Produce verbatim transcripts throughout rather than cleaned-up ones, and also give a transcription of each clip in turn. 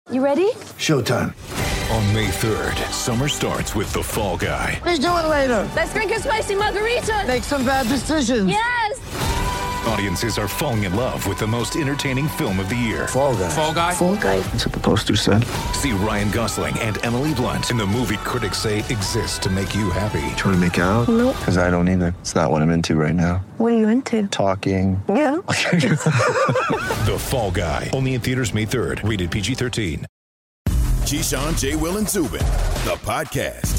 You ready? Showtime. On May third, summer starts with The Fall Guy. Let's do it later. Let's drink a spicy margarita. Make some bad decisions. Yes! Audiences are falling in love with the most entertaining film of the year. Fall Guy. Fall Guy? Fall Guy. That's what the poster said. See Ryan Gosling and Emily Blunt in the movie critics say exists to make you happy. Trying to make it out? Nope. Because I don't either. It's not what I'm into right now. What are you into? Talking. Yeah. The Fall Guy. Only in theaters May third. Rated P G thirteen. Keyshawn, J. Will, and Zubin, the podcast.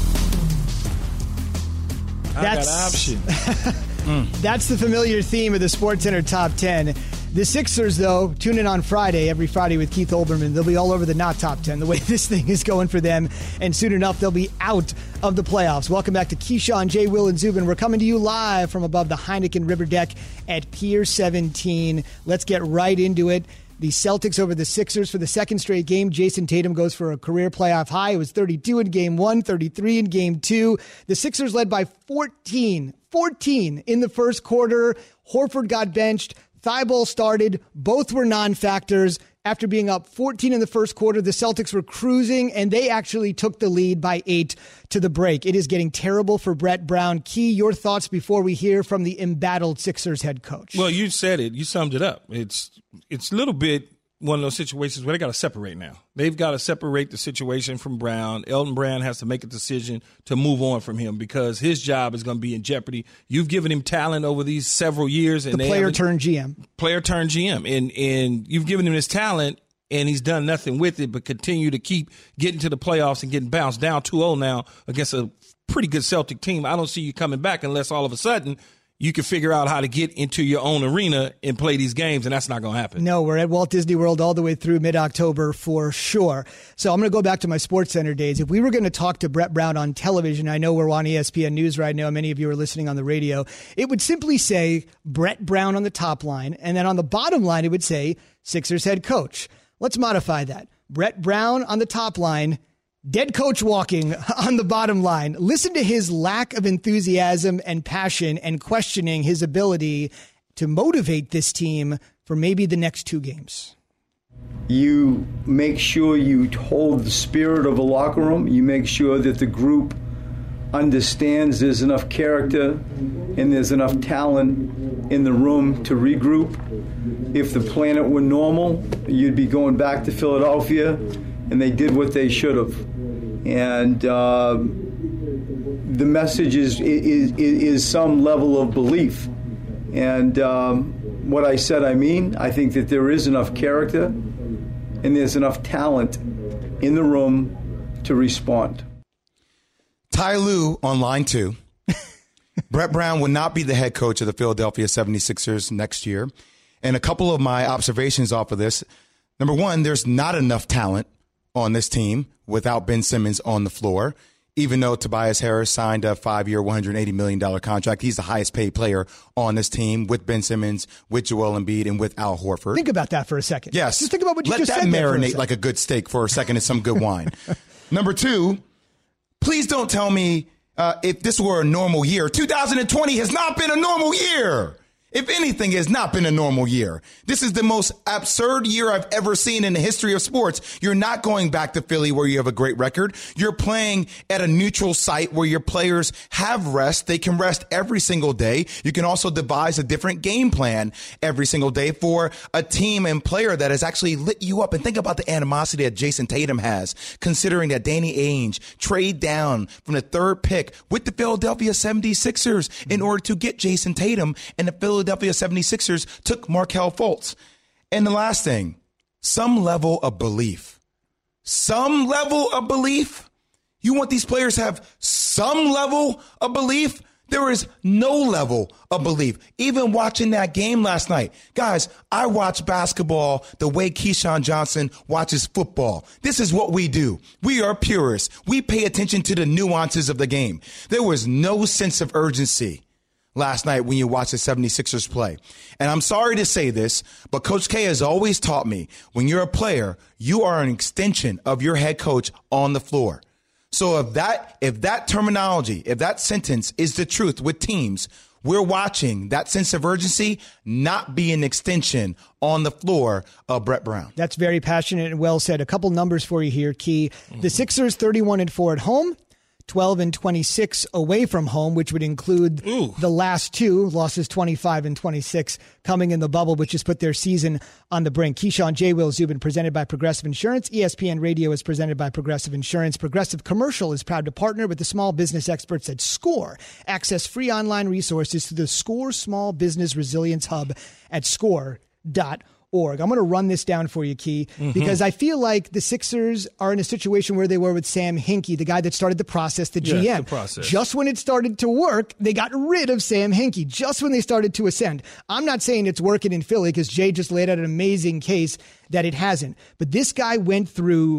That's, I got option. mm. That's the familiar theme of the SportsCenter Top ten. The Sixers, though, tune in on Friday, every Friday with Keith Olbermann. They'll be all over the not top ten, the way this thing is going for them. And soon enough, they'll be out of the playoffs. Welcome back to Keyshawn, J. Will, and Zubin. We're coming to you live from above the Heineken River Deck at Pier seventeen. Let's get right into it. The Celtics over the Sixers for the second straight game. Jason Tatum goes for a career playoff high. It was thirty-two in game one, thirty-three in game two. The Sixers led by fourteen, fourteen in the first quarter. Horford got benched. Thibault started. Both were non-factors. After being up fourteen in the first quarter, the Celtics were cruising, and they actually took the lead by eight to the break. It is getting terrible for Brett Brown. Key, your thoughts before we hear from the embattled Sixers head coach. Well, you said it. You summed it up. It's it's a little bit one of those situations where they got to separate now. They've got to separate the situation from Brown. Elton Brand has to make a decision to move on from him because his job is going to be in jeopardy. You've given him talent over these several years. And the player turned G M. Player turned G M. And, and you've given him this talent, and he's done nothing with it but continue to keep getting to the playoffs and getting bounced down two oh now against a pretty good Celtic team. I don't see you coming back unless all of a sudden you can figure out how to get into your own arena and play these games, and that's not going to happen. No, we're at Walt Disney World all the way through mid-October for sure. So I'm going to go back to my SportsCenter days. If we were going to talk to Brett Brown on television, I know we're on E S P N News right now. Many of you are listening on the radio. It would simply say Brett Brown on the top line, and then on the bottom line, it would say Sixers head coach. Let's modify that. Brett Brown on the top line, dead coach walking on the bottom line. Listen to his lack of enthusiasm and passion and questioning his ability to motivate this team for maybe the next two games. You make sure you hold the spirit of a locker room. You make sure that the group understands there's enough character and there's enough talent in the room to regroup. If the planet were normal, you'd be going back to Philadelphia, and they did what they should have. And uh, the message is, is is some level of belief. And um, what I said, I mean, I think that there is enough character and there's enough talent in the room to respond. Ty Lue on line two. Brett Brown will not be the head coach of the Philadelphia seventy-sixers next year. And a couple of my observations off of this. Number one, there's not enough talent on this team without Ben Simmons on the floor. Even though Tobias Harris signed a five-year, one hundred eighty million dollars contract, he's the highest paid player on this team with Ben Simmons, with Joel Embiid, and with Al Horford. Think about that for a second. Yes. Just think about what you Let just that said. Let that marinate marinate like a good steak for a second and some good wine. Number two, please don't tell me uh, if this were a normal year. two thousand twenty has not been a normal year. If anything, it has not been a normal year. This is the most absurd year I've ever seen in the history of sports. You're not going back to Philly where you have a great record. You're playing at a neutral site where your players have rest. They can rest every single day. You can also devise a different game plan every single day for a team and player that has actually lit you up. And think about the animosity that Jason Tatum has, considering that Danny Ainge trade down from the third pick with the Philadelphia seventy-sixers in order to get Jason Tatum, and the Philadelphia seventy-sixers took Markelle Fultz. And the last thing, some level of belief. Some level of belief? You want these players to have some level of belief? There is no level of belief. Even watching that game last night. Guys, I watch basketball the way Keyshawn Johnson watches football. This is what we do. We are purists. We pay attention to the nuances of the game. There was no sense of urgency last night when you watch the seventy-sixers play. And I'm sorry to say this, but Coach K has always taught me, when you're a player, you are an extension of your head coach on the floor. So if that if that terminology, if that sentence is the truth with teams, we're watching that sense of urgency not be an extension on the floor of Brett Brown. That's very passionate and well said. A couple numbers for you here, Key. The Sixers thirty-one and four at home, twelve and twenty-six away from home, which would include Ooh. the last two losses, twenty-five and twenty-six, coming in the bubble, which has put their season on the brink. Keyshawn, J. Will, Zubin, presented by Progressive Insurance. E S P N Radio is presented by Progressive Insurance. Progressive Commercial is proud to partner with the small business experts at SCORE. Access free online resources to the SCORE Small Business Resilience Hub at score dot org. I'm going to run this down for you, Key, mm-hmm. because I feel like the Sixers are in a situation where they were with Sam Hinkie, the guy that started the process, the G M. Yeah, the process. Just when it started to work, they got rid of Sam Hinkie, just when they started to ascend. I'm not saying it's working in Philly because Jay just laid out an amazing case that it hasn't. But this guy went through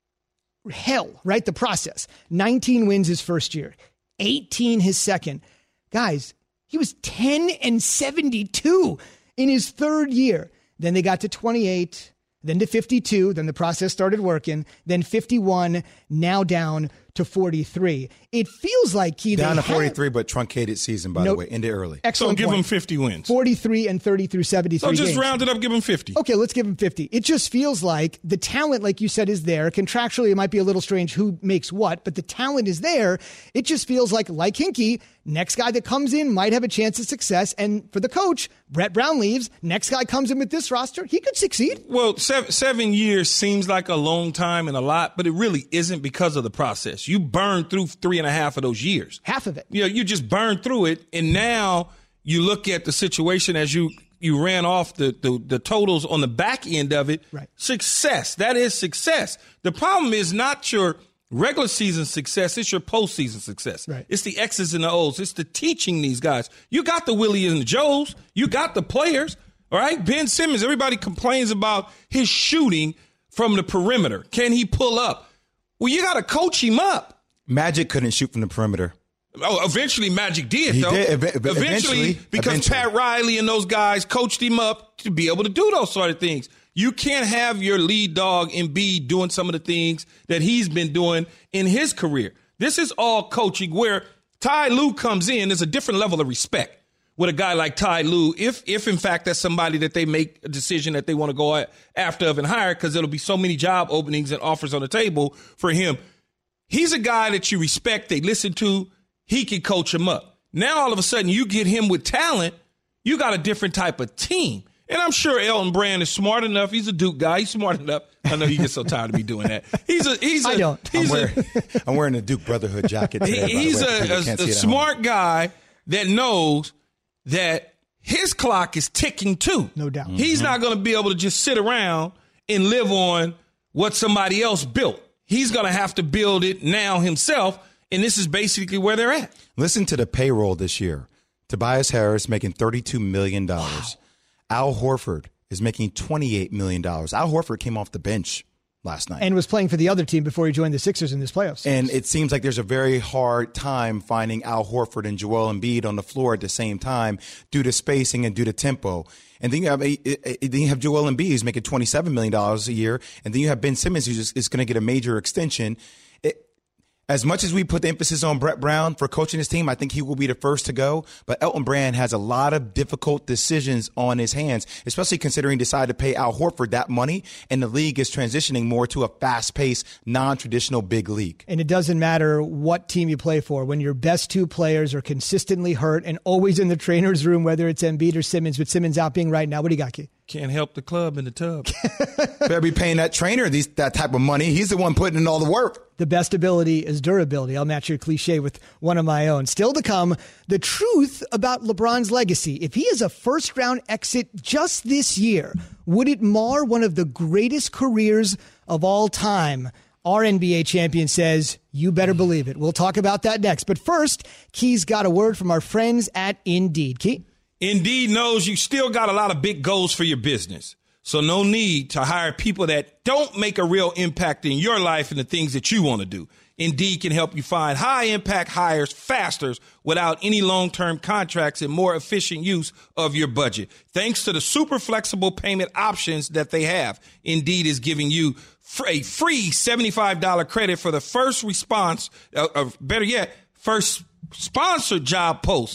hell, right? The process. nineteen wins his first year, eighteen his second. Guys, he was ten and seventy-two in his third year. Then they got to twenty-eight, then to fifty-two, then the process started working, then fifty-one, now down to forty-three. It feels like Key down to had, forty-three, but truncated season, by no, the way, ended early. Excellent So give point. him fifty wins. forty-three and thirty through seventy-three So just games. round it up, give him fifty. Okay, let's give him fifty. It just feels like the talent, like you said, is there. Contractually, it might be a little strange who makes what, but the talent is there. It just feels like, like Hinkie, next guy that comes in might have a chance of success. And for the coach, Brett Brown leaves. Next guy comes in with this roster. He could succeed. Well, seven, seven years seems like a long time and a lot, but it really isn't because of the process. You burned through three and a half of those years. Half of it. You know, you just burned through it, and now you look at the situation as you you ran off the, the, the totals on the back end of it. Right. Success. That is success. The problem is not your regular season success, it's your postseason success. Right. It's the X's and the O's. It's the teaching these guys. You got the Willie and the Joes. You got the players. All right. Ben Simmons, everybody complains about his shooting from the perimeter. Can he pull up? Well, you got to coach him up. Magic couldn't shoot from the perimeter. Oh, eventually Magic did, He though. did, ev- eventually, eventually, because eventually. Pat Riley and those guys coached him up to be able to do those sort of things. You can't have your lead dog Embiid doing some of the things that he's been doing in his career. This is all coaching where Ty Lue comes in. There's a different level of respect with a guy like Ty Lue, if, if in fact, that's somebody that they make a decision that they want to go after of and hire, because there'll be so many job openings and offers on the table for him. He's a guy that you respect, they listen to, he can coach him up. Now, all of a sudden, you get him with talent, you got a different type of team. And I'm sure Elton Brand is smart enough. He's a Duke guy. He's smart enough. I know you get so tired of me doing that. He's a he's a I don't. He's I'm, wearing, a, I'm wearing a Duke Brotherhood jacket today. he, he's by the way. a, People a, can't a see it at smart home. guy that knows that his clock is ticking too. No doubt. He's not going to be able to just sit around and live on what somebody else built. He's going to have to build it now himself, and this is basically where they're at. Listen to the payroll this year. Tobias Harris making thirty-two million dollars. Wow. Al Horford is making twenty-eight million dollars. Al Horford came off the bench last night. And was playing for the other team before he joined the Sixers in this playoffs. And it seems like there's a very hard time finding Al Horford and Joel Embiid on the floor at the same time due to spacing and due to tempo. And then you have, then you have Joel Embiid who's making twenty-seven million dollars a year. And then you have Ben Simmons who's just, is going to get a major extension. It, As much as we put the emphasis on Brett Brown for coaching his team, I think he will be the first to go. But Elton Brand has a lot of difficult decisions on his hands, especially considering he decided to pay Al Horford that money, and the league is transitioning more to a fast-paced, non-traditional big league. And it doesn't matter what team you play for. When your best two players are consistently hurt and always in the trainer's room, whether it's Embiid or Simmons, with Simmons out being right now, what do you got, Key? Can't help the club in the tub. Better be paying that trainer these, that type of money. He's the one putting in all the work. The best ability is durability. I'll match your cliche with one of my own. Still to come, the truth about LeBron's legacy. If he is a first-round exit just this year, would it mar one of the greatest careers of all time? Our N B A champion says, you better believe it. We'll talk about that next. But first, Key's got a word from our friends at Indeed. Key? Indeed knows you still got a lot of big goals for your business. So no need to hire people that don't make a real impact in your life and the things that you want to do. Indeed can help you find high-impact hires faster without any long-term contracts and more efficient use of your budget. Thanks to the super flexible payment options that they have, Indeed is giving you a free seventy-five dollars credit for the first response, uh, or better yet, first sponsored job post.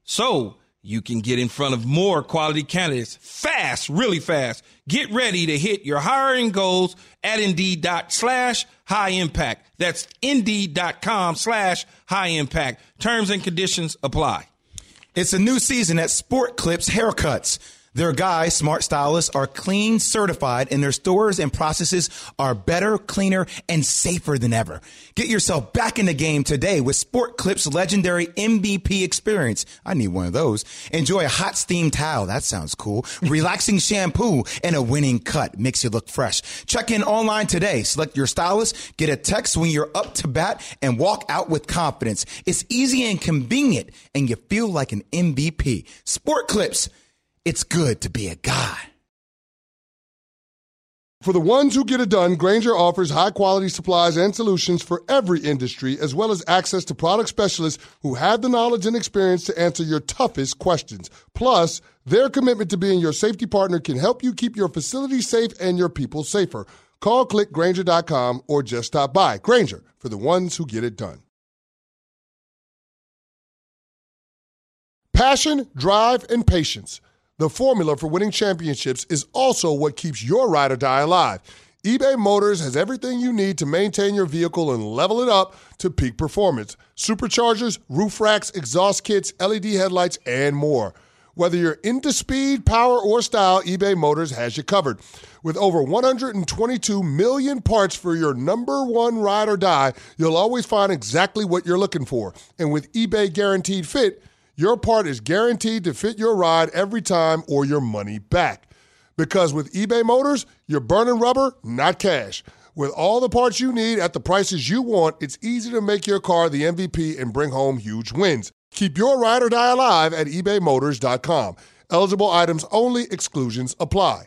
so you can get in front of more quality candidates fast, really fast. Get ready to hit your hiring goals at Indeed dot slash high impact. That's Indeed dot com slash high impact. Terms and conditions apply. It's a new season at Sport Clips Haircuts. Their guys, smart stylists, are clean certified, and their stores and processes are better, cleaner, and safer than ever. Get yourself back in the game today with Sport Clips' legendary M V P experience. I need one of those. Enjoy a hot steam towel. That sounds cool. Relaxing shampoo and a winning cut makes you look fresh. Check in online today. Select your stylist, get a text when you're up to bat, and walk out with confidence. It's easy and convenient, and you feel like an M V P. Sport Clips. It's good to be a guy. For the ones who get it done, Grainger offers high-quality supplies and solutions for every industry, as well as access to product specialists who have the knowledge and experience to answer your toughest questions. Plus, their commitment to being your safety partner can help you keep your facility safe and your people safer. Call, click Grainger dot com, or just stop by. Grainger, for the ones who get it done. Passion, drive, and patience. The formula for winning championships is also what keeps your ride or die alive. eBay Motors has everything you need to maintain your vehicle and level it up to peak performance. Superchargers, roof racks, exhaust kits, L E D headlights, and more. Whether you're into speed, power, or style, eBay Motors has you covered. With over one hundred twenty-two million parts for your number one ride or die, you'll always find exactly what you're looking for. And with eBay Guaranteed Fit, your part is guaranteed to fit your ride every time or your money back. Because with eBay Motors, you're burning rubber, not cash. With all the parts you need at the prices you want, it's easy to make your car the M V P and bring home huge wins. Keep your ride or die alive at ebay motors dot com. Eligible items only. Exclusions apply.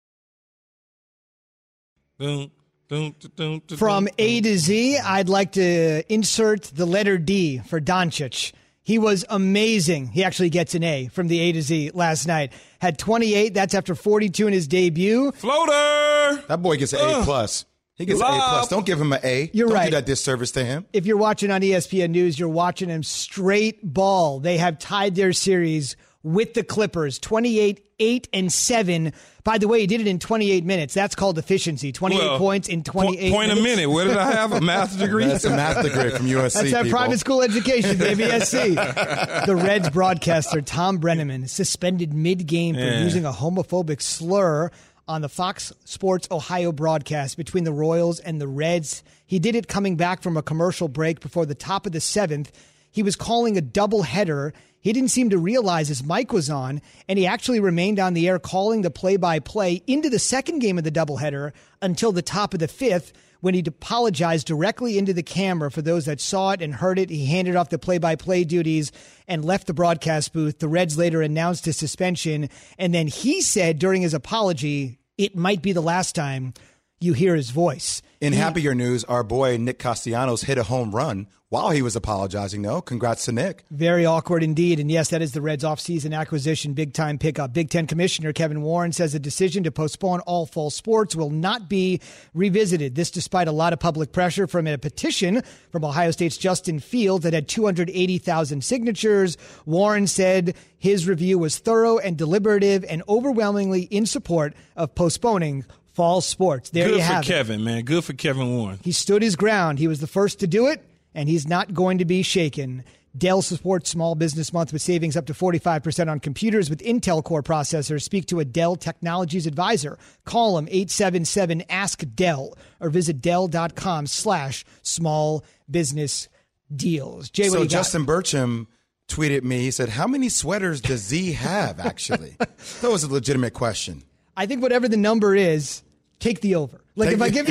From A to Z, I'd like to insert the letter D for Doncic. He was amazing. He actually gets an A from the A to Z last night. Had twenty-eight. That's after forty-two in his debut. Floater! That boy gets an A plus. He gets an A plus. Don't give him an A. You're Don't right. do that disservice to him. If you're watching on E S P N News, you're watching him straight ball. They have tied their series with the Clippers, twenty-eight, eight, and seven. By the way, he did it in twenty-eight minutes. That's called efficiency. twenty-eight well, points in twenty-eight point minutes. Point a minute. Where did I have a math degree? That's a math degree from U S C. That's our people. private school education, baby, S C. The Reds broadcaster, Tom Brenneman, suspended mid-game for yeah. using a homophobic slur on the Fox Sports Ohio broadcast between the Royals and the Reds. He did it coming back from a commercial break before the top of the seventh. He was calling a doubleheader. He didn't seem to realize his mic was on, and he actually remained on the air calling the play-by-play into the second game of the doubleheader until the top of the fifth, when he apologized directly into the camera for those that saw it and heard it. He handed off the play-by-play duties and left the broadcast booth. The Reds later announced his suspension, and then he said during his apology, it might be the last time you hear his voice. In he, happier news, our boy Nick Castellanos hit a home run while he was apologizing, though. Congrats to Nick. Very awkward indeed. And yes, that is the Reds' offseason acquisition, big-time pickup. Big Ten Commissioner Kevin Warren says the decision to postpone all fall sports will not be revisited. This despite a lot of public pressure from a petition from Ohio State's Justin Fields that had two hundred eighty thousand signatures. Warren said his review was thorough and deliberative and overwhelmingly in support of postponing fall sports. There Good you have for it. Kevin, man. Good for Kevin Warren. He stood his ground. He was the first to do it, and he's not going to be shaken. Dell supports Small Business Month with savings up to forty-five percent on computers with Intel Core processors. Speak to a Dell Technologies advisor. Call them eight seven seven, ask Dell or visit Dell.com slash small business deals. Jay, what so do you got? Justin Burcham tweeted me. He said, how many sweaters does Z have, actually? That was a legitimate question. I think whatever the number is, take the over. Like Take if I the- give you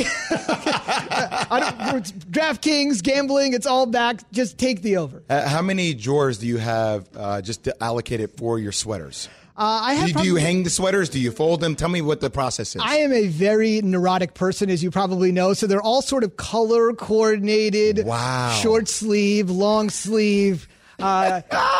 I don't, DraftKings, gambling, it's all back. Just take the over. Uh, how many drawers do you have uh, just allocated for your sweaters? Uh, I have Do, do probably, you hang the sweaters? Do you fold them? Tell me what the process is. I am a very neurotic person, as you probably know. So they're all sort of color coordinated. Wow. Short sleeve, long sleeve. Uh,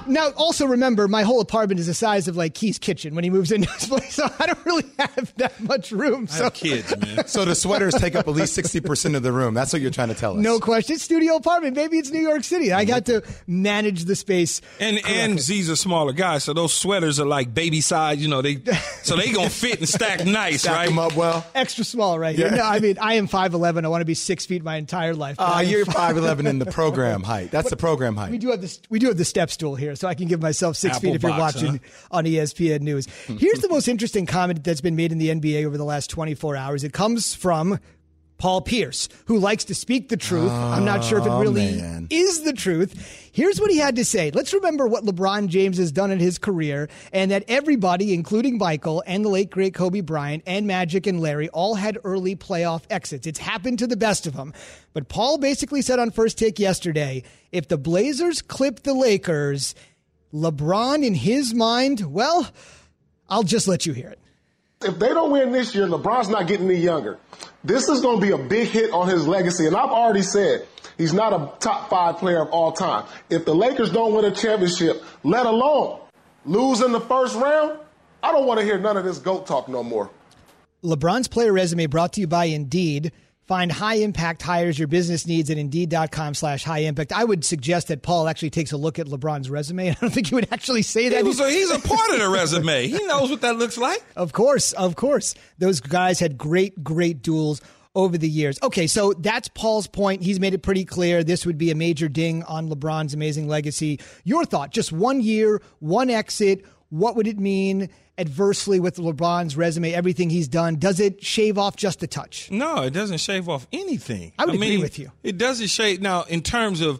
Now, also remember, my whole apartment is the size of like Key's kitchen when he moves into his place, so I don't really have that much room. I So have kids, man. So the sweaters take up at least sixty percent of the room. That's what you're trying to tell us. no question, studio apartment. Maybe it's New York City. I got to manage the space. And and Z's a smaller guy, so those sweaters are like baby size. You know, they so they gonna fit and stack nice, Stack right? them up well. Extra small right here. Yeah. No, I mean, I am five eleven. I want to be six feet my entire life. but Uh, I am you're five- five eleven in the program height. That's the program height. We do have this. We do have the step stool here, so I can give myself six Apple feet if you're box, watching huh? on E S P N News. Here's the most interesting comment that's been made in the N B A over the last twenty-four hours. It comes from Paul Pierce, who likes to speak the truth. I'm not sure if it really man. is the truth. Here's what he had to say. Let's remember what LeBron James has done in his career, and that everybody, including Michael and the late, great Kobe Bryant and Magic and Larry, all had early playoff exits. It's happened to the best of them. But Paul basically said on First Take yesterday, if the Blazers clip the Lakers, LeBron, in his mind, well, I'll just let you hear it. If they don't win this year, LeBron's not getting any younger. This is going to be a big hit on his legacy. And I've already said he's not a top five player of all time. If the Lakers don't win a championship, let alone lose in the first round, I don't want to hear none of this GOAT talk no more. LeBron's player resume brought to you by Indeed. Find high-impact hires your business needs at Indeed.com slash high-impact. I would suggest that Paul actually takes a look at LeBron's resume. I don't think he would actually say that. He was a, he's a part of the resume. He knows what that looks like. Of course, of course. Those guys had great, great duels over the years. Okay, so that's Paul's point. He's made it pretty clear this would be a major ding on LeBron's amazing legacy. Your thought, just one year, one exit, what would it mean adversely with LeBron's resume, everything he's done? Does it shave off just a touch? No, it doesn't shave off anything. I would I agree mean, with you. It doesn't shave. Now, in terms of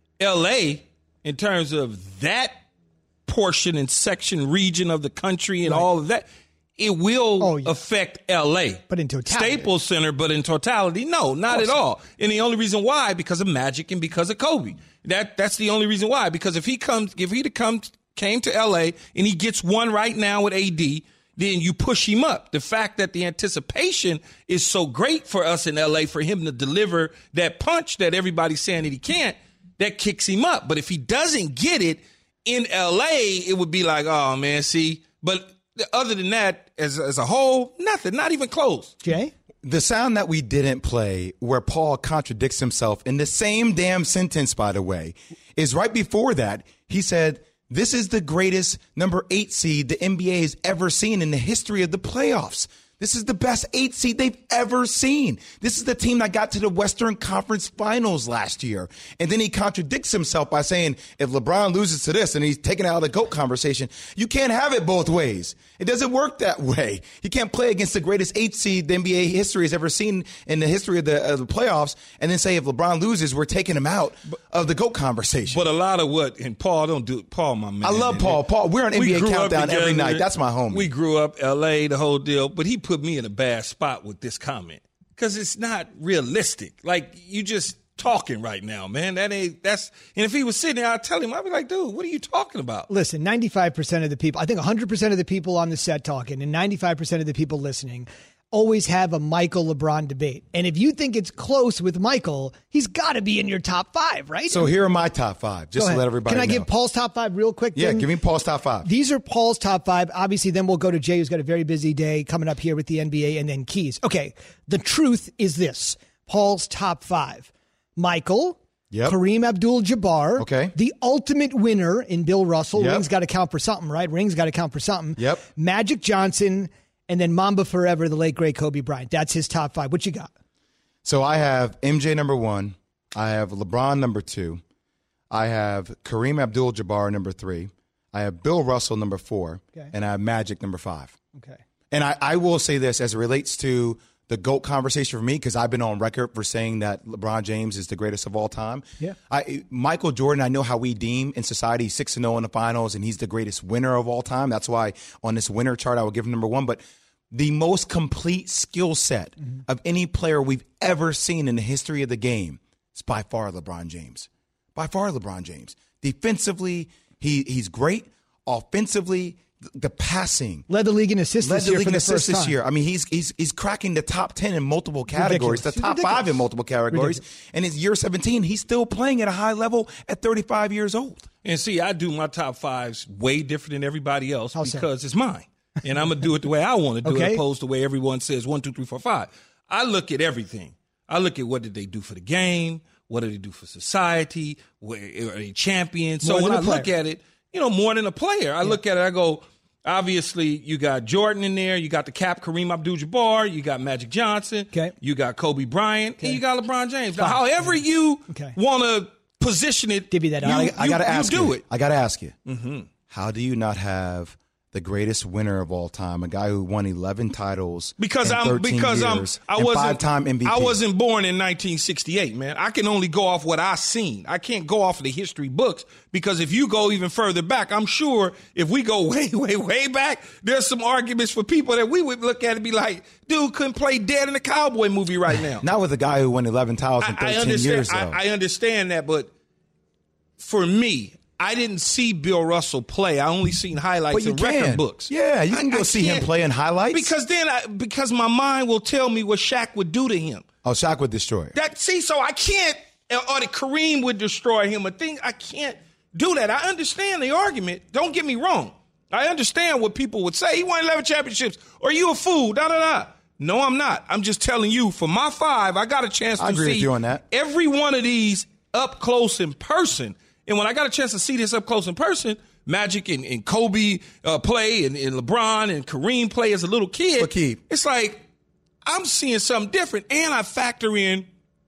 L A, in terms of that portion and section, region of the country and Right. all of that, it will Oh, yeah. affect L A. But in totality. Staples Center, but in totality, no, not at all. And the only reason why, because of Magic and because of Kobe. That That's the only reason why. Because if he comes, if he to come, came to L A and he gets one right now with A D, then you push him up. The fact that the anticipation is so great for us in L A for him to deliver that punch that everybody's saying that he can't, that kicks him up. But if he doesn't get it in L A, it would be like, oh, man, see. But other than that, as, as a whole, nothing, not even close. Jay? The sound that we didn't play, where Paul contradicts himself in the same damn sentence, by the way, is right before that. He said, this is the greatest number eight seed the N B A has ever seen in the history of the playoffs. This is the best eight seed they've ever seen. This is the team that got to the Western Conference Finals last year. And then he contradicts himself by saying, if LeBron loses to this and he's taken out of the GOAT conversation, you can't have it both ways. It doesn't work that way. You can't play against the greatest eight seed the N B A history has ever seen in the history of the, of the playoffs and then say, if LeBron loses, we're taking him out of the GOAT conversation. But a lot of what, and Paul, don't do Paul, my man. I love Paul. Paul, we're on N B A grew up Countdown every together. night. That's my homie. We grew up L A, the whole deal, but he put me in a bad spot with this comment because it's not realistic. Like, you just talking right now, man. That ain't, that's, and if he was sitting there, I'd tell him, I'd be like, dude, what are you talking about? Listen, ninety-five percent of the people, I think one hundred percent of the people on the set talking and ninety-five percent of the people listening always have a Michael LeBron debate. And if you think it's close with Michael, he's got to be in your top five, right? So here are my top five, just to let everybody know. Can I know. give Paul's top five real quick? Yeah, then? give me Paul's top five. These are Paul's top five. Obviously, then we'll go to Jay, who's got a very busy day coming up here with the N B A, and then Keys. Okay, the truth is this. Paul's top five. Michael. Yep. Kareem Abdul-Jabbar. Okay. The ultimate winner in Bill Russell. Yep. Rings got to count for something, right? Rings got to count for something. Yep. Magic Johnson, and then Mamba Forever, the late, great Kobe Bryant. That's his top five. What you got? So I have M J number one. I have LeBron number two. I have Kareem Abdul-Jabbar number three. I have Bill Russell number four. Okay. And I have Magic number five. Okay. And I, I will say this as it relates to the GOAT conversation for me, because I've been on record for saying that LeBron James is the greatest of all time. Yeah. I, Michael Jordan, I know how we deem in society six and oh in the finals, and he's the greatest winner of all time. That's why on this winner chart, I would give him number one. But the most complete skill set mm-hmm. of any player we've ever seen in the history of the game is by far LeBron James. By far LeBron James. Defensively, he he's great. Offensively, the passing. Led the league in assists Led this the year league for in the assists first this time. year. I mean, he's he's he's cracking the top ten in multiple categories, Ridiculous. the top Ridiculous. five in multiple categories. Ridiculous. And in year seventeen, he's still playing at a high level at thirty-five years old. And see, I do my top fives way different than everybody else How so? because it's mine. And I'm going to do it the way I want to do Okay. it, opposed to the way everyone says one, two, three, four, five. I look at everything. I look at what did they do for the game, what did they do for society, where are they champions? More So when than I a player. look at it, you know, more than a player, I look at it, I go, obviously, you got Jordan in there, you got the Cap, Kareem Abdul-Jabbar, you got Magic Johnson, Okay. you got Kobe Bryant, Okay. and you got LeBron James. Now, Fine. however you Okay. want to position it, Give you that you, out. I, I you- got to you ask do you. it. I got to ask you. Mm-hmm. How do you not have the greatest winner of all time, a guy who won eleven titles Because in I'm thirteen because I'm years, I and wasn't five-time M V P? I wasn't born in nineteen sixty-eight, man. I can only go off what I seen. I can't go off of the history books because if you go even further back, I'm sure if we go way way way back, there's some arguments for people that we would look at and be like, dude couldn't play dead in a cowboy movie right now. Not with a guy who won eleven titles in I, I thirteen understand. years, though. I, I understand that, but for me, I didn't see Bill Russell play. I only seen highlights But you in record can. books. Yeah, you can I- go I see him can't- play in highlights. because then I, because my mind will tell me what Shaq would do to him. Oh, Shaq would destroy it. That see, so I can't, or that Kareem would destroy him. A thing I can't do that. I understand the argument. Don't get me wrong. I understand what people would say. He won eleven championships. Or you a fool? Da da da. No, I'm not. I'm just telling you. For my five, I got a chance to I agree see with you on that. every one of these up close in person. And when I got a chance to see this up close in person, Magic and, and Kobe uh, play, and, and LeBron and Kareem play as a little kid. Lakeith. It's like I'm seeing something different, and I factor in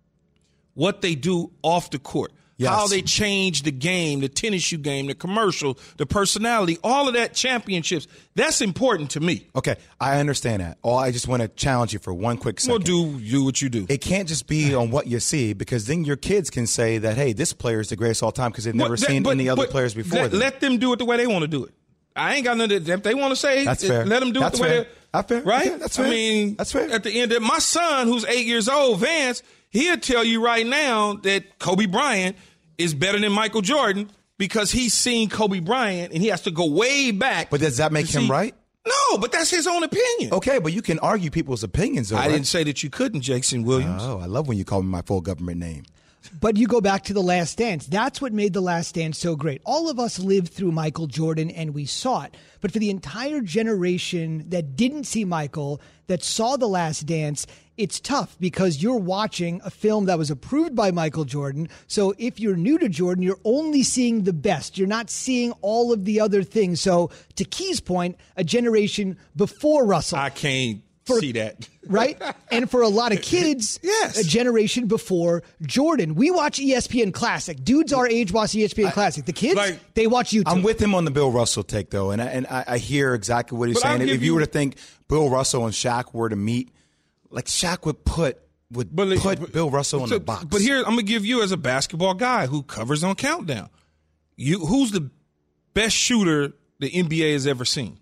what they do off the court, Yes. how they change the game, the tennis shoe game, the commercial, the personality, all of that championships. That's important to me. Okay, I understand that. Oh, I just want to challenge you for one quick Well, second. do do what you do. It can't just be on what you see, because then your kids can say that, hey, this player is the greatest of all time because they've never But that- seen but- any other but players before let, them. let them do it the way they want to do it. I ain't got nothing to, if they want to say, That's it, fair. let them do That's it the way fair. they That's fair. Right? Okay, that's fair. I mean, That's fair. At the end of my son, who's eight years old, Vance, he'll tell you right now that Kobe Bryant is better than Michael Jordan because he's seen Kobe Bryant and he has to go way back. But does that make to him see- right? No, but that's his own opinion. Okay, but you can argue people's opinions, though, I right? didn't say that you couldn't, Jason Williams. Oh, I love when you call me my full government name. But you go back to The Last Dance. That's what made The Last Dance so great. All of us lived through Michael Jordan and we saw it. But for the entire generation that didn't see Michael, that saw The Last Dance, it's tough because you're watching a film that was approved by Michael Jordan. So if you're new to Jordan, you're only seeing the best. You're not seeing all of the other things. So to Key's point, a generation before Russell. I can't For- see that. Right? And for a lot of kids, Yes. a generation before Jordan. We watch E S P N Classic. Dudes our age watch E S P N Classic. The kids, like- they watch YouTube. I'm with him on the Bill Russell take, though, and I, and I, I hear exactly what he's But I'll saying. give If you you- were to think Bill Russell and Shaq were to meet, like Shaq would put would But- put but- Bill Russell in so- the box. But here, I'm gonna give you as a basketball guy who covers on Countdown. You, who's the best shooter the N B A has ever seen?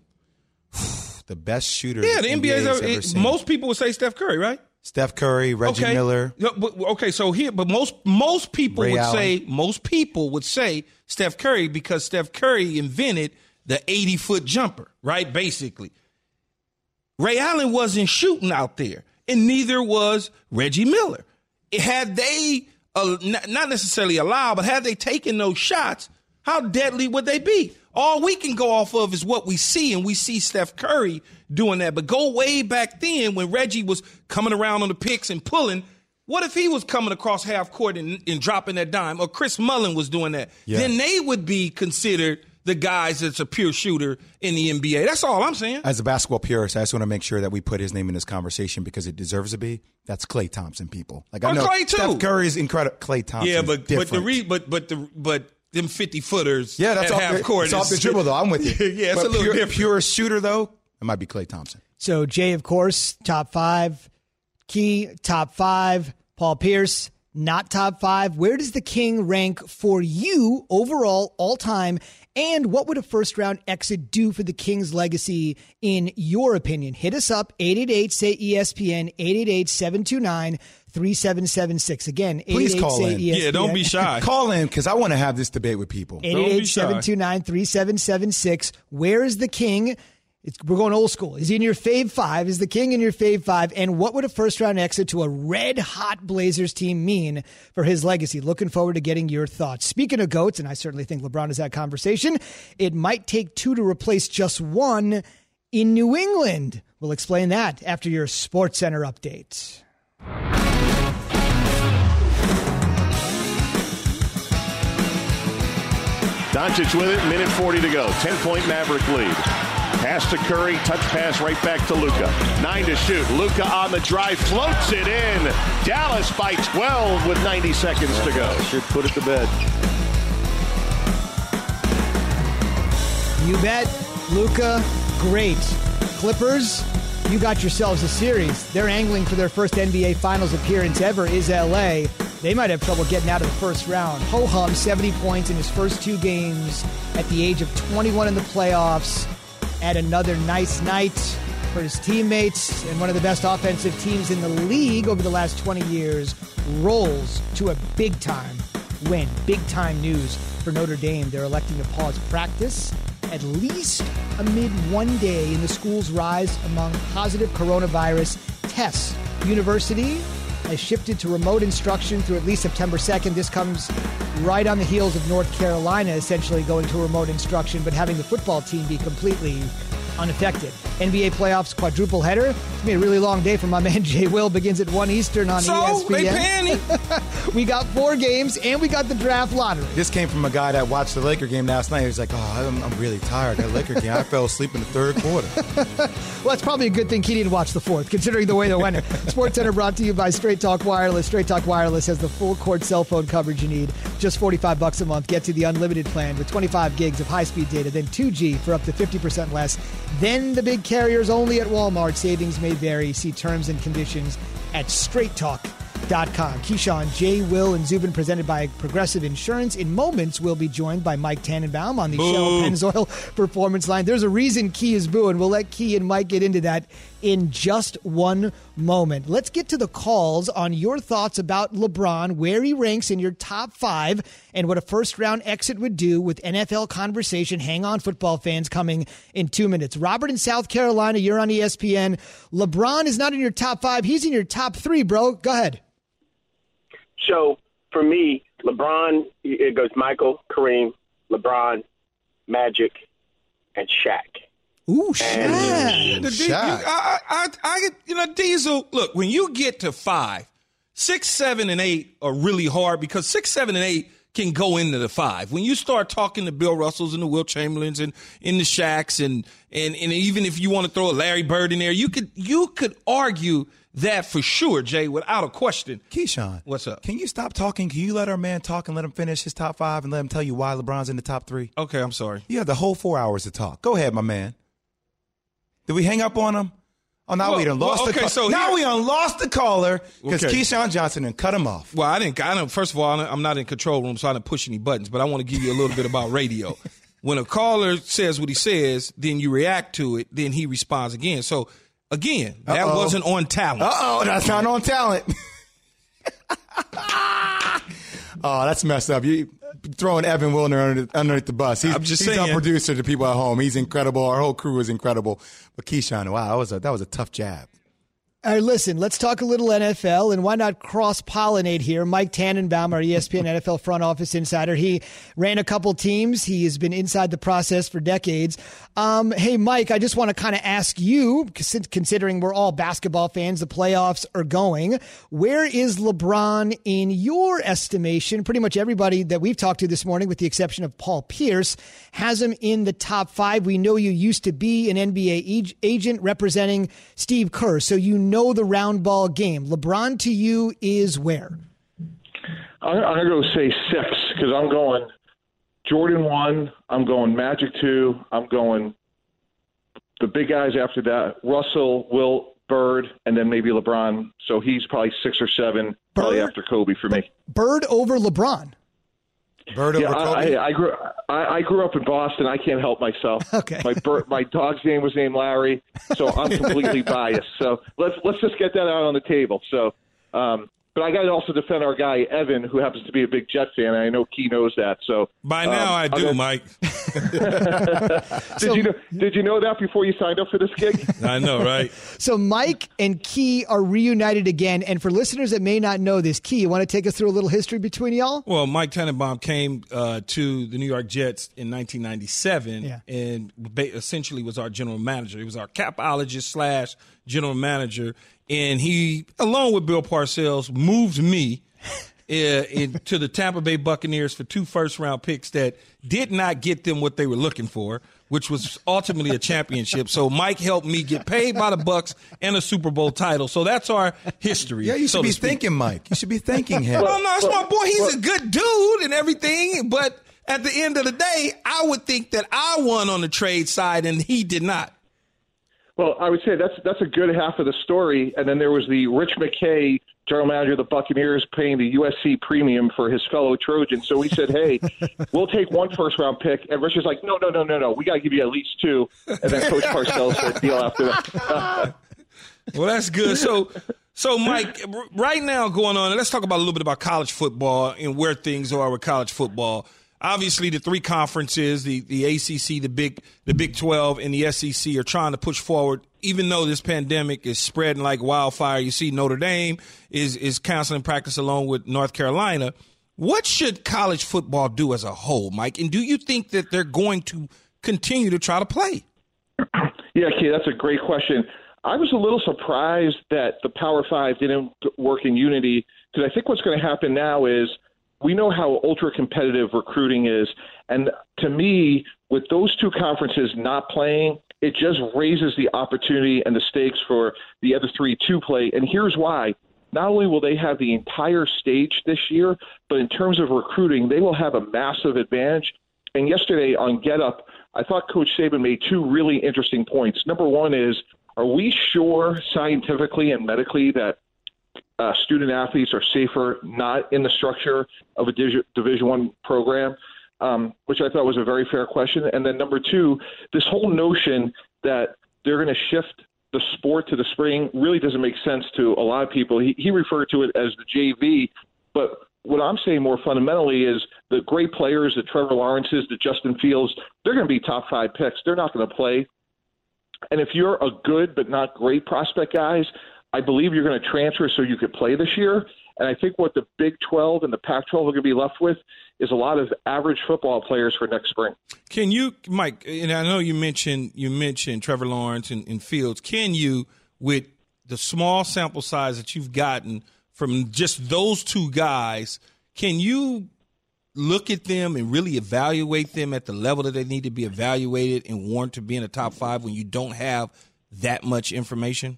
the best shooter, Yeah, the N B A has has ever. ever it- seen. most people would say Steph Curry, right? Steph Curry, Reggie okay. Miller. Yeah, but- Okay, so here, but most most people Ray would Allen. say most people would say Steph Curry because Steph Curry invented the eighty foot jumper, right? Basically, Ray Allen wasn't shooting out there, and neither was Reggie Miller. It, had they uh, not, not necessarily allowed, but had they taken those shots, how deadly would they be? All we can go off of is what we see, and we see Steph Curry doing that. But go way back then when Reggie was coming around on the picks and pulling. What if he was coming across half court and, and dropping that dime, or Chris Mullin was doing that? Yeah. Then they would be considered the guys that's a pure shooter in the N B A. That's all I'm saying. As a basketball purist, I just want to make sure that we put his name in this conversation because it deserves to be. That's Klay Thompson, people. Like I Oh, know Klay, too. Steph Curry is incredible. Klay Thompson, Yeah, is but but the different. re, but but the but them fifty footers. yeah, that's at off half the, court. it's off the is- dribble though. I'm with you. yeah, it's But a little pure, different. Pure shooter though, it might be Klay Thompson. So Jay, of course, top five. Key, top five. Paul Pierce, not top five. Where does the King rank for you overall, all time? And what would a first round exit do for the King's legacy, in your opinion? Hit us up, eight eight eight, say E S P N, eight eight eight, seven two nine, three seven seven six. Again, eight eight eight, Please call in. E S P N. Yeah, don't be shy. Call in because I want to have this debate with people. eight eight eight, seven two nine, three seven seven six. Where is the king? It's, we're going old school. Is he in your fave five? Is the king in your fave five? And what would a first-round exit to a red-hot Blazers team mean for his legacy? Looking forward to getting your thoughts. Speaking of GOATs, and I certainly think LeBron is that conversation, it might take two to replace just one in New England. We'll explain that after your SportsCenter update. Doncic with it, minute forty to go. ten-point Maverick lead. Pass to Curry, touch pass right back to Luka. Nine to shoot. Luka on the drive, floats it in. Dallas by twelve with ninety seconds to go. Should put it to bed. You bet. Luka, great. Clippers, you got yourselves a series. They're angling for their first N B A Finals appearance ever is L A. They might have trouble getting out of the first round. Ho-hum, seventy points in his first two games at the age of twenty-one in the playoffs. Had another nice night for his teammates, and one of the best offensive teams in the league over the last twenty years rolls to a big-time win. Big-time news for Notre Dame. They're electing to pause practice at least amid one day in the school's rise among positive coronavirus tests. University has shifted to remote instruction through at least September second. This comes right on the heels of North Carolina essentially going to remote instruction, but having the football team be completely unaffected. N B A playoffs quadruple header. It's going to be a really long day for my man Jay Will. Begins at one Eastern on so, E S P N. They panic. We got four games, and we got the draft lottery. This came from a guy that watched the Laker game last night. He was like, oh, I'm, I'm really tired. That Laker game, I fell asleep in the third quarter. Well, that's probably a good thing he didn't watch the fourth, considering the way they went. SportsCenter brought to you by Straight Talk Wireless. Straight Talk Wireless has the full court cell phone coverage you need. Just forty-five bucks a month. Get to the unlimited plan with twenty-five gigs of high-speed data, then two G for up to fifty percent less. Then the big carriers only at Walmart. Savings may vary. See terms and conditions at straight talk dot com. Keyshawn, Jay, Will, and Zubin presented by Progressive Insurance. In moments, we'll be joined by Mike Tannenbaum on the Boo. Shell Pennzoil Performance Line. There's a reason Key is booing. We'll let Key and Mike get into that in just one moment. Let's get to the calls on your thoughts about LeBron, where he ranks in your top five, and what a first-round exit would do with N F L conversation. Hang on, football fans, coming in two minutes. Robert in South Carolina, you're on E S P N. LeBron is not in your top five. He's in your top three, bro. Go ahead. So, for me, LeBron, it goes Michael, Kareem, LeBron, Magic, and Shaq. Ooh, Shaq. The D- you, I, I, I, you know, Diesel, look, when you get to five, six, seven, and eight are really hard because six, seven, and eight can go into the five. When you start talking to Bill Russells and the Will Chamberlains and in the Shaqs and, and, and even if you want to throw a Larry Bird in there, you could, you could argue that for sure, Jay, without a question. Keyshawn, what's up? Can you stop talking? Can you let our man talk and let him finish his top five and let him tell you why LeBron's in the top three? Okay, I'm sorry. You have the whole four hours to talk. Go ahead, my man. Did we hang up on him? Oh, now well, we done lost well, okay, the caller. so now here, we done lost the caller because okay. Keyshawn Johnson and cut him off. Well, I didn't. I don't. First of all, I'm not in control room, so I didn't push any buttons. But I want to give you a little bit about radio. When a caller says what he says, then you react to it. Then he responds again. So again, that Uh-oh. wasn't on talent. Uh oh, that's not on talent. Oh, that's messed up. You throwing Evan Wilner under, underneath the bus. He's, I'm just he's saying. our producer to people at home. He's incredible. Our whole crew is incredible. But Keyshawn, wow, that was a, that was a tough jab. All right, listen, let's talk a little N F L, and why not cross-pollinate here? Mike Tannenbaum, our E S P N N F L front office insider. He ran a couple teams. He has been inside the process for decades. Um, hey, Mike, I just want to kind of ask you, considering we're all basketball fans, the playoffs are going, where is LeBron in your estimation? Pretty much everybody that we've talked to this morning, with the exception of Paul Pierce, has him in the top five. We know you used to be an N B A agent representing Steve Kerr, so you know know the round ball game. LeBron to you is where? I'm, I'm going to go say six because I'm going Jordan one, I'm going Magic two, I'm going the big guys after that, Russell, Wilt, Bird, and then maybe LeBron. So he's probably six or seven, Bird? Probably after Kobe for me. Bird over LeBron. Bird yeah, over Kobe? I, I, grew, I, I grew up in Boston. I can't help myself. Okay. My bird, my dog's name was named Larry, so I'm completely biased. So let's let's just get that out on the table. So um, but I got to also defend our guy Evan, who happens to be a big Jet fan. And I know Key knows that. So by now um, I do, gonna... Mike. did so, you know? Did you know that before you signed up for this gig? I know, right? So Mike and Key are reunited again. And for listeners that may not know this, Key, you want to take us through a little history between y'all? Well, Mike Tannenbaum came uh, to the New York Jets in nineteen ninety-seven, yeah. and ba- essentially was our general manager. He was our capologist slash general manager. And he, along with Bill Parcells, moved me uh, into the Tampa Bay Buccaneers for two first-round picks that did not get them what they were looking for, which was ultimately a championship. So Mike helped me get paid by the Bucs and a Super Bowl title. So that's our history. Yeah, you should so be thanking Mike. You should be thanking him. Well, no, it's my boy. He's a good dude and everything. But at the end of the day, I would think that I won on the trade side and he did not. Well, I would say that's that's a good half of the story. And then there was the Rich McKay, general manager of the Buccaneers, paying the U S C premium for his fellow Trojan. So we said, hey, we'll take one first-round pick. And Rich was like, no, no, no, no, no. We got to give you at least two. And then Coach Parcells said, deal after that. Well, that's good. So, so Mike, right now going on, let's talk about a little bit about college football and where things are with college football. Obviously, the three conferences, the, the A C C, the Big the Big twelve, and the S E C are trying to push forward, even though this pandemic is spreading like wildfire. You see Notre Dame is, is canceling practice along with North Carolina. What should college football do as a whole, Mike? And do you think that they're going to continue to try to play? Yeah, Kay, that's a great question. I was a little surprised that the Power Five didn't work in unity, because I think what's going to happen now is we know how ultra-competitive recruiting is, and to me, with those two conferences not playing, it just raises the opportunity and the stakes for the other three to play, and here's why. Not only will they have the entire stage this year, but in terms of recruiting, they will have a massive advantage. And yesterday on Get Up, I thought Coach Saban made two really interesting points. Number one is, are we sure scientifically and medically that Uh, student athletes are safer not in the structure of a Division One program, um, which I thought was a very fair question. And then number two, this whole notion that they're going to shift the sport to the spring really doesn't make sense to a lot of people. He, he referred to it as the J V, but what I'm saying more fundamentally is the great players, the Trevor Lawrences, the Justin Fields, they're going to be top five picks. They're not going to play. And if you're a good but not great prospect, guys, I believe you're going to transfer so you could play this year. And I think what the Big twelve and the Pac twelve are going to be left with is a lot of average football players for next spring. Can you, Mike, and I know you mentioned you mentioned Trevor Lawrence and, and Fields, can you, with the small sample size that you've gotten from just those two guys, can you look at them and really evaluate them at the level that they need to be evaluated and warrant to be in the top five when you don't have that much information?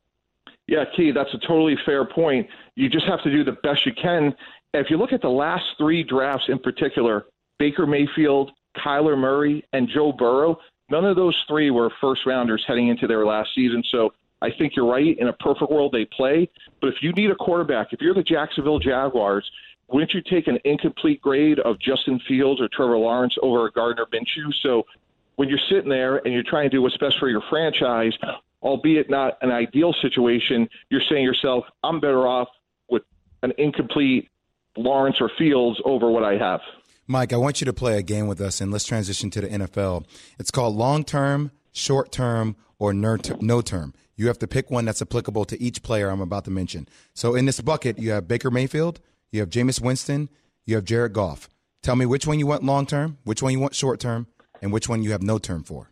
Yeah, Key, that's a totally fair point. You just have to do the best you can. If you look at the last three drafts in particular, Baker Mayfield, Kyler Murray, and Joe Burrow, none of those three were first-rounders heading into their last season. So I think you're right. In a perfect world, they play. But if you need a quarterback, if you're the Jacksonville Jaguars, wouldn't you take an incomplete grade of Justin Fields or Trevor Lawrence over a Gardner Minshew? So when you're sitting there and you're trying to do what's best for your franchise, albeit not an ideal situation, you're saying to yourself, I'm better off with an incomplete Lawrence or Fields over what I have. Mike, I want you to play a game with us, and let's transition to the N F L. It's called long-term, short-term, or no-term. You have to pick one that's applicable to each player I'm about to mention. So in this bucket, you have Baker Mayfield, you have Jameis Winston, you have Jared Goff. Tell me which one you want long-term, which one you want short-term, and which one you have no term for.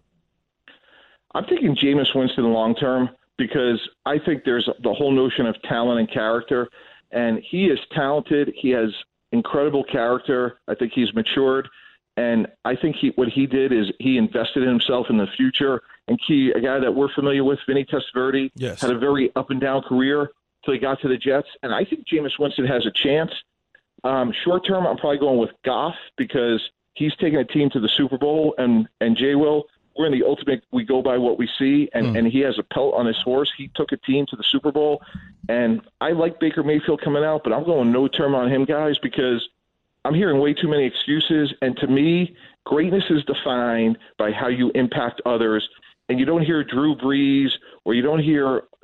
I'm thinking Jameis Winston long-term because I think there's the whole notion of talent and character, and he is talented. He has incredible character. I think he's matured, and I think he, what he did is he invested in himself in the future. And Key, a guy that we're familiar with, Vinny Testaverde, yes. had a very up-and-down career until he got to the Jets, and I think Jameis Winston has a chance. Um, short-term, I'm probably going with Goff because he's taken a team to the Super Bowl, and, and Jay Will, we're in the ultimate, we go by what we see, and, mm. and he has a pelt on his horse. He took a team to the Super Bowl, and I like Baker Mayfield coming out, but I'm going no term on him, guys, because I'm hearing way too many excuses, and to me, greatness is defined by how you impact others, and you don't hear Drew Brees or you don't hear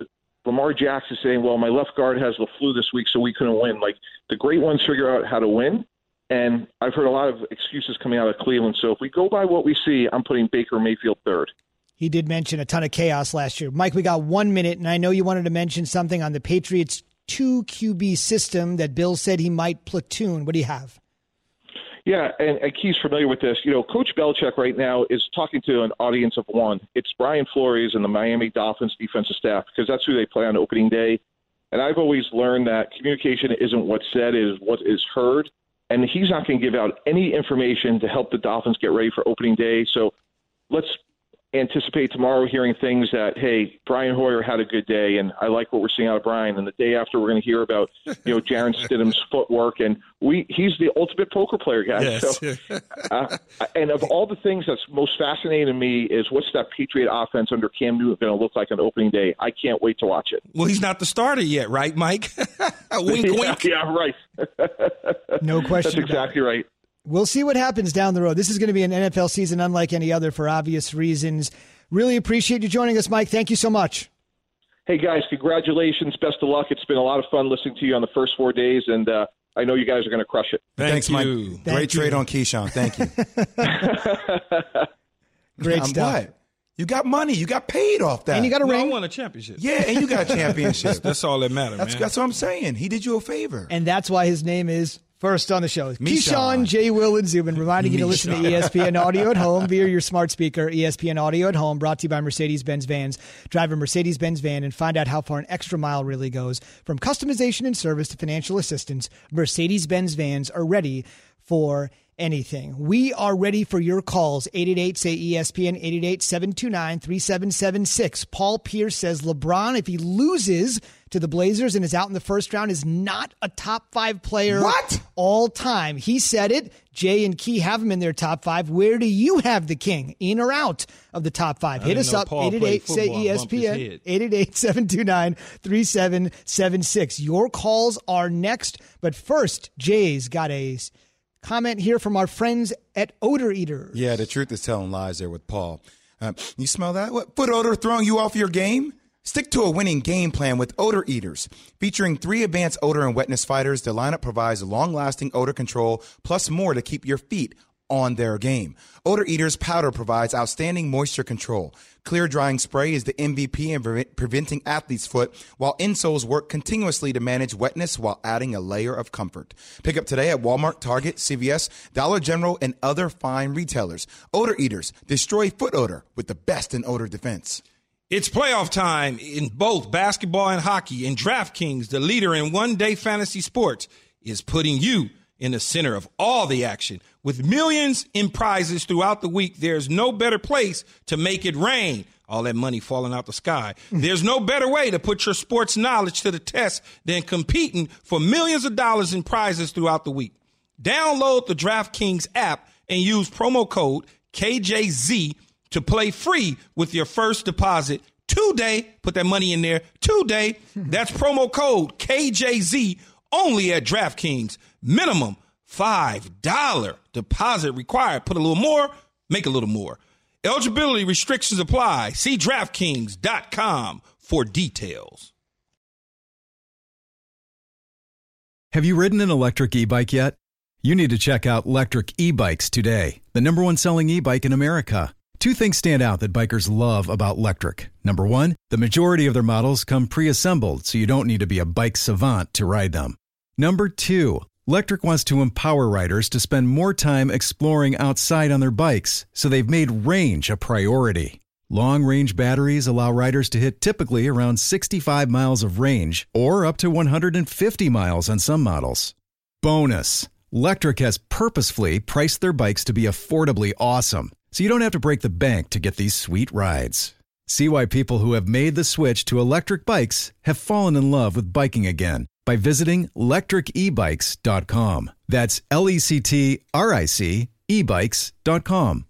Lamar Jackson saying, well, my left guard has the flu this week, so we couldn't win. Like, the great ones figure out how to win. And I've heard a lot of excuses coming out of Cleveland. So if we go by what we see, I'm putting Baker Mayfield third. He did mention a ton of chaos last year. Mike, we got one minute, and I know you wanted to mention something on the Patriots two Q B system that Bill said he might platoon. What do you have? Yeah, and, and Key's familiar with this. You know, Coach Belichick right now is talking to an audience of one. It's Brian Flores and the Miami Dolphins defensive staff, because that's who they play on opening day. And I've always learned that communication isn't what's said, it is what is heard. And he's not going to give out any information to help the Dolphins get ready for opening day. So let's anticipate tomorrow hearing things that, hey, Brian Hoyer had a good day, and I like what we're seeing out of Brian. And the day after, we're going to hear about, you know, Jaron Stidham's footwork, and we he's the ultimate poker player, guys. Yes. So, uh, and of all the things that's most fascinating to me is what's that Patriot offense under Cam Newton going to look like on opening day? I can't wait to watch it. Well, he's not the starter yet, right, Mike? wink, yeah, wink. Yeah, right. No question. That's exactly right. We'll see what happens down the road. This is going to be an N F L season unlike any other for obvious reasons. Really appreciate you joining us, Mike. Thank you so much. Hey, guys, congratulations. Best of luck. It's been a lot of fun listening to you on the first four days, and uh, I know you guys are going to crush it. Thank Thanks, you. Mike. Thank Great you. trade on Keyshawn. Thank you. Great I'm stuff. What? You got money. You got paid off that. And you got a No, I ring. won a championship. Yeah, and you got a championship. That's all that matters, That's, man. that's what I'm saying. He did you a favor. And that's why his name is first on the show. Mishan. Keyshawn, J. Will, and Zubin, reminding you to listen to E S P N Audio at home via your smart speaker. E S P N Audio at home, brought to you by Mercedes-Benz Vans. Drive a Mercedes-Benz van and find out how far an extra mile really goes. From customization and service to financial assistance, Mercedes-Benz Vans are ready for anything. We are ready for your calls. eight eight eight, say E S P N, eight eight eight, seven two nine, three seven seven six. Paul Pierce says LeBron, if he loses to the Blazers and is out in the first round, is not a top five player What? all time. He said it. Jay and Key have him in their top five. Where do you have the king, in or out of the top five? I Hit didn't us know up, Paul eight eight eight, played say football E and S bumped P his N, head. eight eight eight, seven two nine, three seven seven six. Your calls are next. But first, Jay's got a comment here from our friends at Odor Eater. Yeah, the truth is telling lies there with Paul. Uh, you smell that? What, foot odor throwing you off your game? Stick to a winning game plan with Odor Eaters. Featuring three advanced odor and wetness fighters, the lineup provides long-lasting odor control plus more to keep your feet on their game. Odor Eaters powder provides outstanding moisture control. Clear drying spray is the M V P in pre- preventing athlete's foot, while insoles work continuously to manage wetness while adding a layer of comfort. Pick up today at Walmart, Target, C V S, Dollar General, and other fine retailers. Odor Eaters destroy foot odor with the best in odor defense. It's playoff time in both basketball and hockey, and DraftKings, the leader in one-day fantasy sports, is putting you in the center of all the action. With millions in prizes throughout the week, there's no better place to make it rain. All that money falling out the sky. There's no better way to put your sports knowledge to the test than competing for millions of dollars in prizes throughout the week. Download the DraftKings app and use promo code K J Z to play free with your first deposit today. Put that money in there today. That's promo code K J Z only at DraftKings. Minimum five dollars deposit required. Put a little more, make a little more. Eligibility restrictions apply. See DraftKings dot com for details. Have you ridden an electric e-bike yet? You need to check out Lectric E-Bikes today, the number one selling e-bike in America. Two things stand out that bikers love about Lectric. Number one, the majority of their models come pre-assembled, so you don't need to be a bike savant to ride them. Number two, Lectric wants to empower riders to spend more time exploring outside on their bikes, so they've made range a priority. Long-range batteries allow riders to hit typically around sixty-five miles of range, or up to one hundred fifty miles on some models. Bonus, Lectric has purposefully priced their bikes to be affordably awesome, so you don't have to break the bank to get these sweet rides. See why people who have made the switch to electric bikes have fallen in love with biking again by visiting lectric e bikes dot com. That's L E C T R I C e bikes dot com.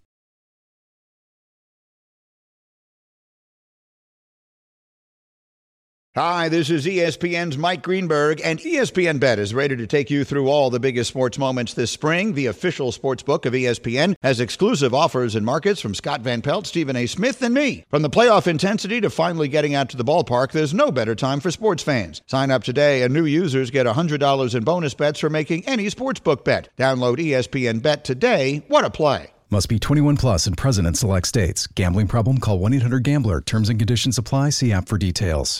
Hi, this is E S P N's Mike Greenberg, and E S P N Bet is ready to take you through all the biggest sports moments this spring. The official sports book of E S P N has exclusive offers and markets from Scott Van Pelt, Stephen A. Smith, and me. From the playoff intensity to finally getting out to the ballpark, there's no better time for sports fans. Sign up today, and new users get one hundred dollars in bonus bets for making any sportsbook bet. Download E S P N Bet today. What a play. Must be twenty-one plus and present in select states. Gambling problem? Call one eight hundred gambler. Terms and conditions apply. See app for details.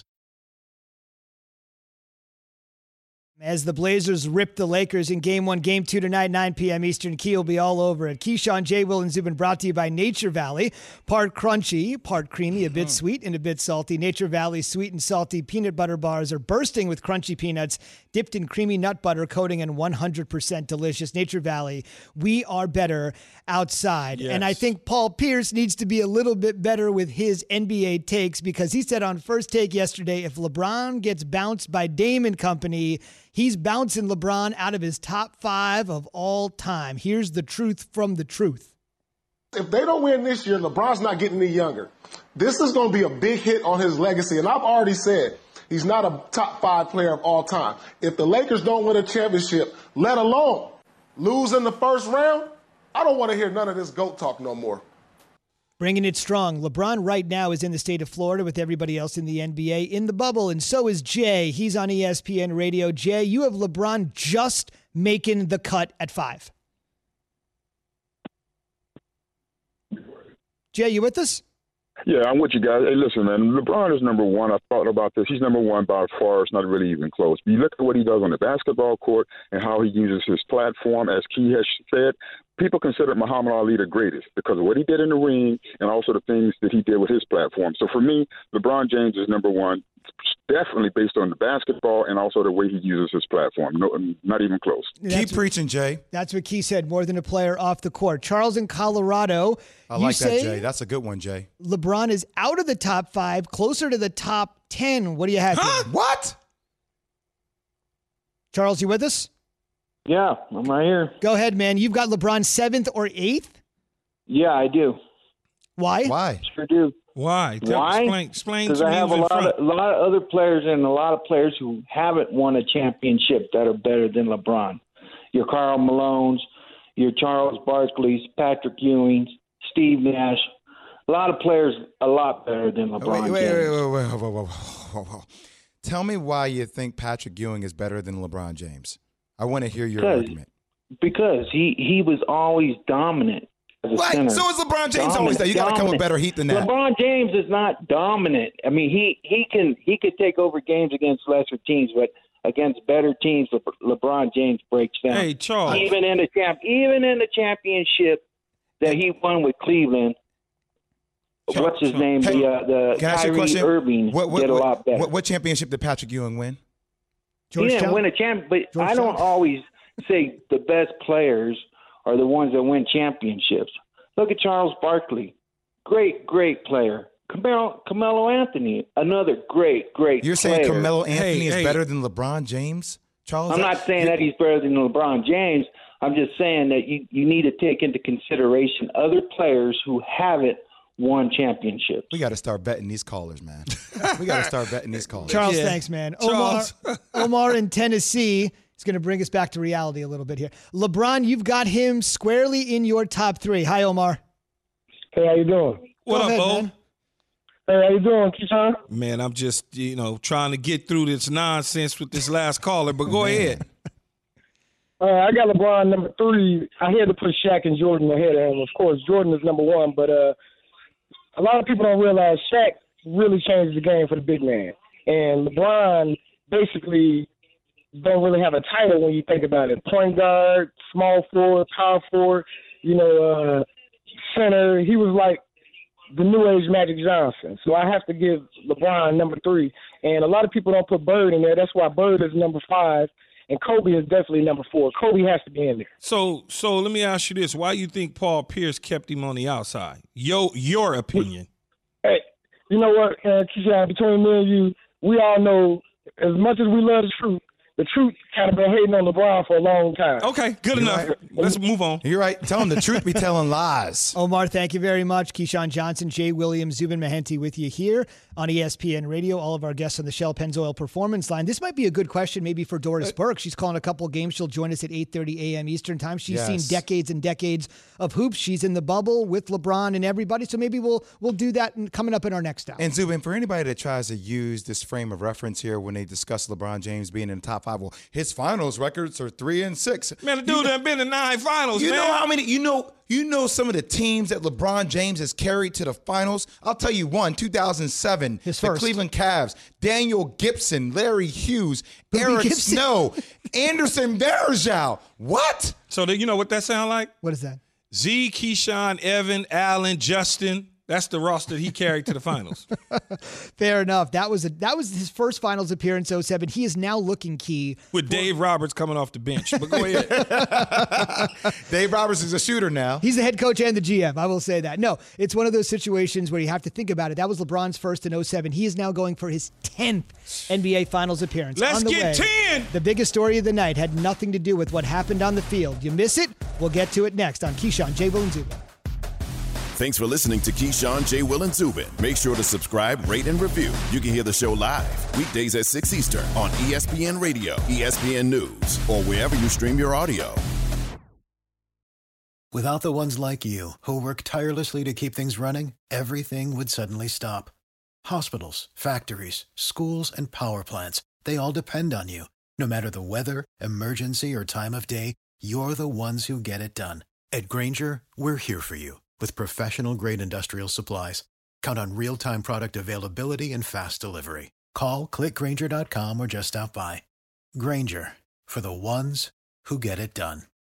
As the Blazers rip the Lakers in Game one, Game two tonight, nine p.m. Eastern. Key will be all over it. Keyshawn, J. Will, and Zubin brought to you by Nature Valley. Part crunchy, part creamy, a bit sweet, and a bit salty. Nature Valley's sweet and salty peanut butter bars are bursting with crunchy peanuts, dipped in creamy nut butter coating, and one hundred percent delicious. Nature Valley, we are better outside. Yes. And I think Paul Pierce needs to be a little bit better with his N B A takes, because he said on First Take yesterday, if LeBron gets bounced by Dame and company, he's bouncing LeBron out of his top five of all time. Here's the truth from the truth. If they don't win this year, LeBron's not getting any younger. This is going to be a big hit on his legacy. And I've already said he's not a top five player of all time. If the Lakers don't win a championship, let alone lose in the first round, I don't want to hear none of this GOAT talk no more. Bringing it strong. LeBron right now is in the state of Florida with everybody else in the N B A in the bubble, and so is Jay. He's on E S P N Radio. Jay, you have LeBron just making the cut at five. Jay, you with us? Yeah, I'm with you guys. Hey, listen, man, LeBron is number one. I thought about this. He's number one by far. It's not really even close. But you look at what he does on the basketball court and how he uses his platform, as Key has said. People consider Muhammad Ali the greatest because of what he did in the ring and also the things that he did with his platform. So for me, LeBron James is number one, definitely based on the basketball and also the way he uses his platform. No, not even close. That's Keep preaching, Jay. That's what Key said, more than a player off the court. Charles in Colorado. I like that, Jay. That's a good one, Jay. LeBron is out of the top five, closer to the top ten. What do you have huh? here? What? Charles, you with us? Yeah, I'm right here. Go ahead, man. You've got LeBron seventh or eighth? Yeah, I do. Why? Why? Sure do. Why? Tell, Why? Explain, explain Because to I me have a who's in lot front. of a lot of other players and a lot of players who haven't won a championship that are better than LeBron. Your Karl Malones, your Charles Barkley's, Patrick Ewing's, Steve Nash. A lot of players a lot better than LeBron Wait, wait, James. wait, wait, wait, wait, wait, wait, wait, wait. Tell me why you think Patrick Ewing is better than LeBron James. I want to hear your Because- argument. Because he, he was always dominant as a Right. center. So is LeBron James Dominant, always that? You got to come with dominant. better heat than that. LeBron James is not dominant. I mean, he, he can he could take over games against lesser teams, but against better teams, Le- LeBron James breaks down. Hey, Charles. Even in the champ, even in the championship that he won with Cleveland, Charles, what's his Charles. name? Hey, the uh, the Can I ask you a Kyrie question? Irving What, what, did a what, lot better. what, what championship did Patrick Ewing win? He didn't Georgetown? win a champ, but I Georgetown? don't always say the best players are the ones that win championships. Look at Charles Barkley, great, great player. Carmelo, Carmelo Anthony, another great, great You're player. saying Carmelo Anthony Hey, is hey. better than LeBron James? Charles? I'm not saying that he's better than LeBron James. I'm just saying that you, you need to take into consideration other players who haven't won championships. We got to start betting these callers, man. We got to start betting these callers. Charles, Yeah. thanks, man. Omar, Charles. Omar in Tennessee is going to bring us back to reality a little bit here. LeBron, you've got him squarely in your top three. Hi, Omar. Hey, how you doing? What Go up, ahead, Bo? man. Hey, how you doing, Keyshawn? Man, I'm just, you know, trying to get through this nonsense with this last caller, but go ahead. Uh, I got LeBron number three. I had to put Shaq and Jordan ahead of him. Of course, Jordan is number one, but uh, a lot of people don't realize Shaq really changed the game for the big man. And LeBron basically don't really have a title when you think about it. Point guard, small forward, power forward, you know, uh, center. He was like the new age Magic Johnson. So I have to give LeBron number three. And a lot of people don't put Bird in there. That's why Bird is number five. And Kobe is definitely number four. Kobe has to be in there. So, so let me ask you this: why you think Paul Pierce kept him on the outside? Your your opinion? Hey, you know what, uh, Keyshawn, between me and you, we all know, as much as we love the truth, the truth kind of been hating on LeBron for a long time. Okay, good You're enough. right. Let's move on. You're right. Tell him the truth be telling lies. Omar, thank you very much. Keyshawn Johnson, Jay Williams, Zubin Mehenti with you here on E S P N Radio. All of our guests on the Shell Pennzoil Performance Line. This might be a good question maybe for Doris Burke. She's calling a couple of games. She'll join us at eight thirty a.m. Eastern Time. She's Yes. seen decades and decades of hoops. She's in the bubble with LeBron and everybody. So maybe we'll we'll do that in, coming up in our next hour. And Zubin, for anybody that tries to use this frame of reference here when they discuss LeBron James being in the top five, well, his finals records are three and six. Man, the dude done been in nine finals, You man. know how many? You know, you know some of the teams that LeBron James has carried to the finals. I'll tell you one: two thousand seven, His the first. Cleveland Cavs, Daniel Gibson, Larry Hughes, Booby Eric Gibson. Snow, Anderson Varejao. What? So do you know what that sound like? What is that? Z, Keyshawn, Evan, Allen, Justin. That's the roster he carried to the finals. Fair enough. That was a, that was his first finals appearance, oh seven. He is now looking key. With Dave Roberts coming off the bench. But go ahead. Dave Roberts is a shooter now. He's the head coach and the G M. I will say that. No, it's one of those situations where you have to think about it. That was LeBron's first in oh seven. He is now going for his tenth N B A Finals appearance. Let's on the get way. ten! The biggest story of the night had nothing to do with what happened on the field. You miss it? We'll get to it next on Keyshawn, J. Will, and Zubin. Thanks for listening to Keyshawn, J. Will, and Zubin. Make sure to subscribe, rate, and review. You can hear the show live weekdays at six Eastern on E S P N Radio, E S P N News, or wherever you stream your audio. Without the ones like you, who work tirelessly to keep things running, everything would suddenly stop. Hospitals, factories, schools, and power plants, they all depend on you. No matter the weather, emergency, or time of day, you're the ones who get it done. At Grainger, we're here for you with professional-grade industrial supplies. Count on real-time product availability and fast delivery. Call, click Grainger dot com, or just stop by. Grainger, for the ones who get it done.